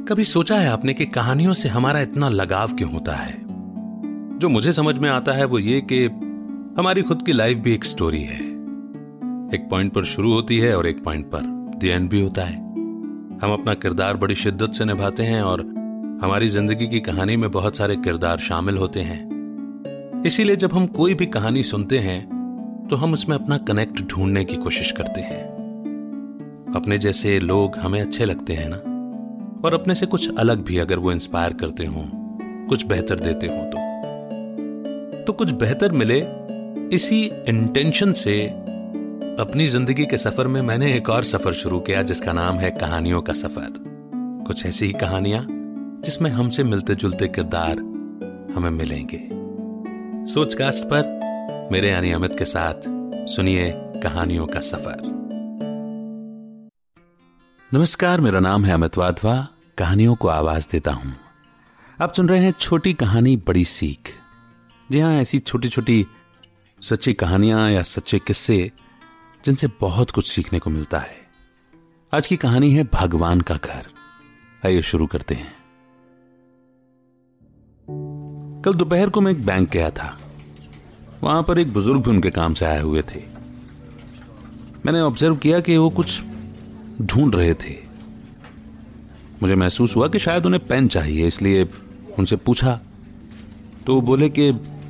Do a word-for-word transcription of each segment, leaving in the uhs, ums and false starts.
कभी सोचा है आपने कि कहानियों से हमारा इतना लगाव क्यों होता है? जो मुझे समझ में आता है वो ये कि हमारी खुद की लाइफ भी एक स्टोरी है। एक पॉइंट पर शुरू होती है और एक पॉइंट पर द एंड भी होता है। हम अपना किरदार बड़ी शिद्दत से निभाते हैं और हमारी जिंदगी की कहानी में बहुत सारे किरदार शामिल होते हैं। इसीलिए जब हम कोई भी कहानी सुनते हैं तो हम उसमें अपना कनेक्ट ढूंढने की कोशिश करते हैं। अपने जैसे लोग हमें अच्छे लगते हैं ना, और अपने से कुछ अलग भी अगर वो इंस्पायर करते हों, कुछ बेहतर देते हों तो तो कुछ बेहतर मिले, इसी इंटेंशन से अपनी जिंदगी के सफर में मैंने एक और सफर शुरू किया जिसका नाम है कहानियों का सफर। कुछ ऐसी ही कहानियां जिसमें हमसे मिलते जुलते किरदार हमें मिलेंगे। सोचकास्ट पर मेरे यानी अमित के साथ सुनिए कहानियों का सफर। नमस्कार, मेरा नाम है अमित वाधवा, कहानियों को आवाज देता हूं। आप सुन रहे हैं छोटी कहानी बड़ी सीख। जी हां, ऐसी छोटी छोटी सच्ची कहानियां या सच्चे किस्से जिनसे बहुत कुछ सीखने को मिलता है। आज की कहानी है भगवान का घर। आइए शुरू करते हैं। कल दोपहर को मैं एक बैंक गया था। वहां पर एक बुजुर्ग भी उनके काम से आए हुए थे। मैंने ऑब्जर्व किया कि वो कुछ ढूंढ रहे थे। मुझे महसूस हुआ कि शायद उन्हें पेन चाहिए, इसलिए उनसे पूछा तो बोले कि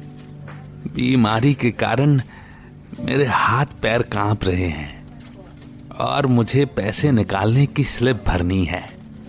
बीमारी के कारण मेरे हाथ पैर कांप रहे हैं और मुझे पैसे निकालने की स्लिप भरनी है।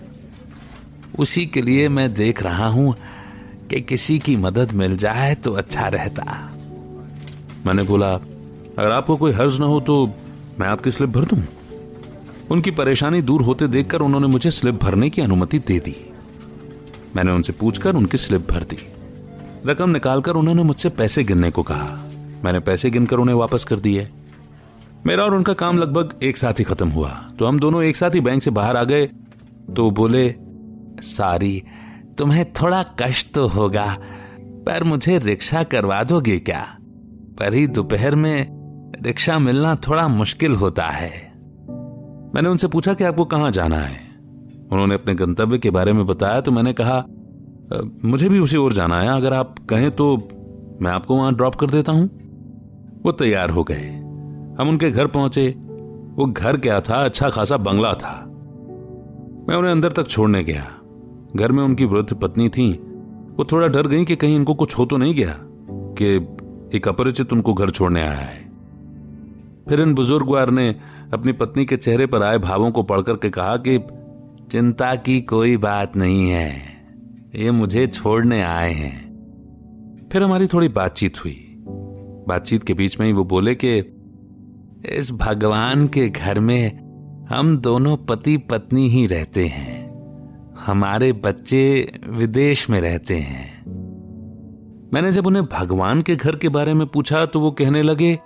उसी के लिए मैं देख रहा हूं कि किसी की मदद मिल जाए तो अच्छा रहता। मैंने बोला, अगर आपको कोई हर्ज ना हो तो मैं आपकी स्लिप भर दूं। उनकी परेशानी दूर होते देखकर उन्होंने मुझे स्लिप भरने की अनुमति दे दी। मैंने उनसे पूछकर उनकी स्लिप भर दी। रकम निकालकर उन्होंने मुझसे पैसे गिनने को कहा। मैंने पैसे गिनकर उन्हें वापस कर दिए। मेरा और उनका काम लगभग एक साथ ही खत्म हुआ, तो हम दोनों एक साथ ही बैंक से बाहर आ गए। तो बोले, सॉरी, तुम्हें थोड़ा कष्ट तो होगा, पर मुझे रिक्शा करवा दोगे क्या? पर ही दोपहर में रिक्शा मिलना थोड़ा मुश्किल होता है। मैंने उनसे पूछा कि आपको कहां जाना है। उन्होंने अपने गंतव्य के बारे में बताया तो मैंने कहा, मुझे भी उसी ओर जाना है, अगर आप कहें तो मैं आपको वहां ड्रॉप कर देता हूं। वो तैयार हो गए। हम उनके घर पहुंचे। वो घर क्या था, अच्छा खासा बंगला था। मैं उन्हें अंदर तक छोड़ने गया। घर में उनकी वृद्ध पत्नी थी। वो थोड़ा डर गई कि कहीं इनको कुछ हो तो नहीं गया कि एक अपरिचित उनको घर छोड़ने आया है। फिर इन बुजुर्गवार ने अपनी पत्नी के चेहरे पर आए भावों को पढ़कर के कहा कि चिंता की कोई बात नहीं है, ये मुझे छोड़ने आए हैं। फिर हमारी थोड़ी बातचीत हुई। बातचीत के बीच में ही वो बोले कि इस भगवान के घर में हम दोनों पति पत्नी ही रहते हैं, हमारे बच्चे विदेश में रहते हैं। मैंने जब उन्हें भगवान के घर के बारे में पूछा तो वो कहने लगे,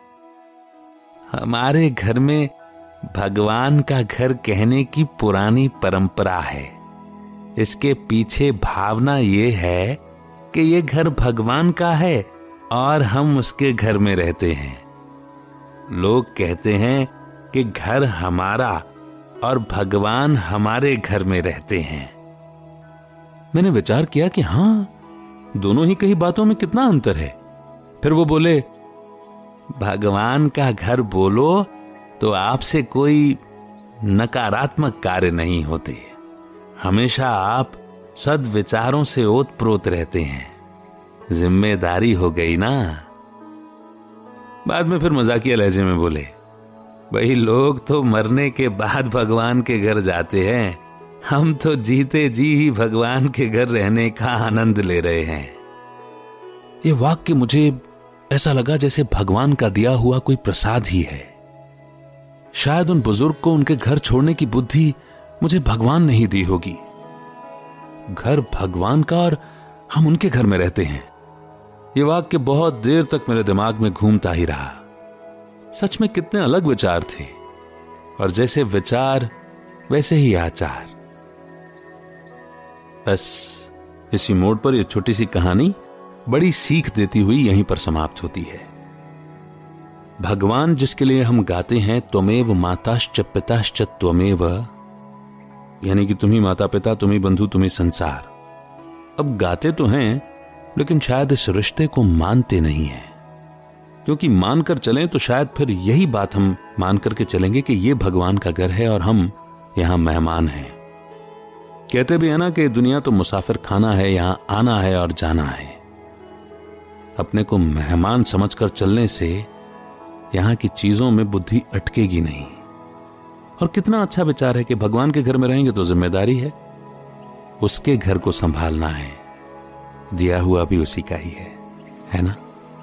हमारे घर में भगवान का घर कहने की पुरानी परंपरा है। इसके पीछे भावना ये है कि ये घर भगवान का है और हम उसके घर में रहते हैं। लोग कहते हैं कि घर हमारा और भगवान हमारे घर में रहते हैं। मैंने विचार किया कि हां, दोनों ही कई बातों में कितना अंतर है। फिर वो बोले, भगवान का घर बोलो तो आपसे कोई नकारात्मक कार्य नहीं होते। हमेशा आप सद्विचारों से ओतप्रोत रहते हैं। जिम्मेदारी हो गई ना। बाद में फिर मजाकिया लहजे में बोले, भाई लोग तो मरने के बाद भगवान के घर जाते हैं, हम तो जीते जी ही भगवान के घर रहने का आनंद ले रहे हैं। ये वाक्य मुझे ऐसा लगा जैसे भगवान का दिया हुआ कोई प्रसाद ही है। शायद उन बुजुर्ग को उनके घर छोड़ने की बुद्धि मुझे भगवान नहीं दी होगी। घर भगवान का और हम उनके घर में रहते हैं। ये वाक्य बहुत देर तक मेरे दिमाग में घूमता ही रहा। सच में कितने अलग विचार थे, और जैसे विचार वैसे ही आचार। बस इसी मोड़ पर यह छोटी सी कहानी बड़ी सीख देती हुई यहीं पर समाप्त होती है। भगवान जिसके लिए हम गाते हैं, त्वमेव माताश्च पिताश्च त्वमेव, यानी कि तुम ही माता पिता, तुम ही बंधु, तुम ही संसार। अब गाते तो हैं लेकिन शायद इस रिश्ते को मानते नहीं हैं, क्योंकि मानकर चलें तो शायद फिर यही बात हम मान करके चलेंगे कि ये भगवान का घर है और हम यहां मेहमान हैं। कहते भी है ना कि दुनिया तो मुसाफिर खाना है, यहां आना है और जाना है। अपने को मेहमान समझकर चलने से यहां की चीजों में बुद्धि अटकेगी नहीं। और कितना अच्छा विचार है कि भगवान के घर में रहेंगे तो जिम्मेदारी है, उसके घर को संभालना है, दिया हुआ भी उसी का ही है, है ना।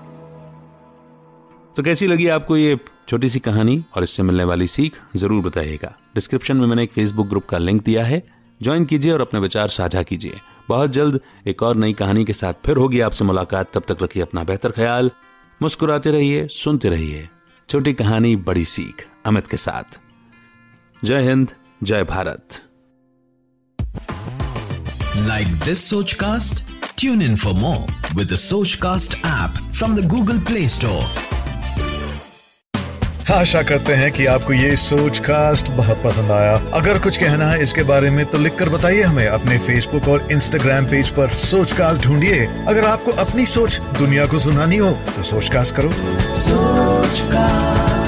तो कैसी लगी आपको ये छोटी सी कहानी और इससे मिलने वाली सीख, जरूर बताइएगा। डिस्क्रिप्शन में मैंने एक फेसबुक ग्रुप का लिंक दिया है, ज्वाइन कीजिए और अपने विचार साझा कीजिए। बहुत जल्द एक और नई कहानी के साथ फिर होगी आपसे मुलाकात। तब तक रखिए अपना बेहतर ख्याल, मुस्कुराते रहिए, सुनते रहिए। छोटी कहानी बड़ी सीख, अमित के साथ। जय हिंद, जय Bharat. Like this Sochcast? Tune in for more with the Sochcast app from the Google Play Store. आशा करते हैं कि आपको ये सोचकास्ट बहुत पसंद आया। अगर कुछ कहना है इसके बारे में तो लिखकर बताइए हमें अपने फेसबुक और इंस्टाग्राम पेज पर सोचकास्ट ढूंढिए। अगर आपको अपनी सोच दुनिया को सुनानी हो तो सोचकास्ट करो। सोचकास्ट।